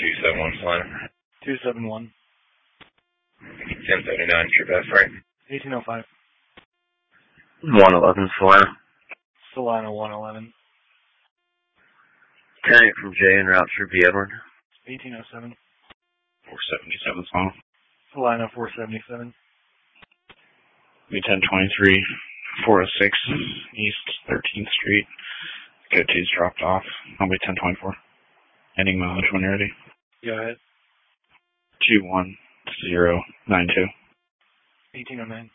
271 Solana. 271. 1079, true best, right? 1805. 111 Solana. Solana 111. Carrying it from Jay and route through B. Edward. 1807. 477 Solana. Solana 477. B1023, 406 East 13th Street. Go-to's dropped off. I'll be 1024. Ending mileage when you're ready. Go ahead. 21092. 1809.